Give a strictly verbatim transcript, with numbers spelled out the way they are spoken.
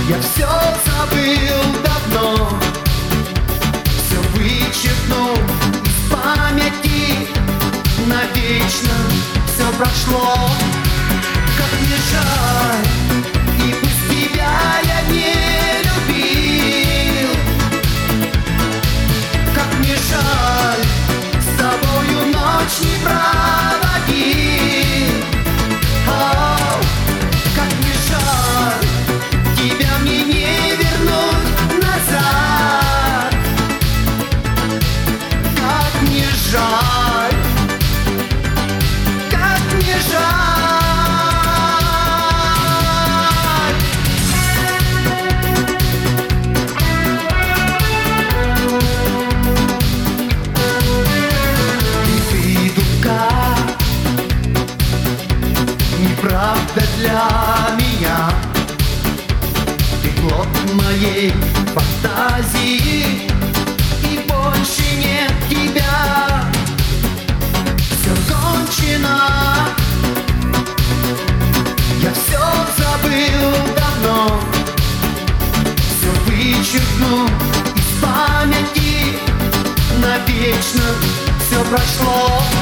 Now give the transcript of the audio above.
Я все забыл давно, все вычеркнул из памяти. Навечно все прошло. Как мне жаль, и пусть тебя я не любил. Как мне жаль, с тобою ночь не проводил. О, как мне жаль, тебя мне не вернуть назад. Как мне жаль, как мне жаль. Неправда для меня, ты плод моей фантазии, и больше нет тебя. Все кончено, я все забыл давно, все вычеркну из памяти. Навечно все прошло.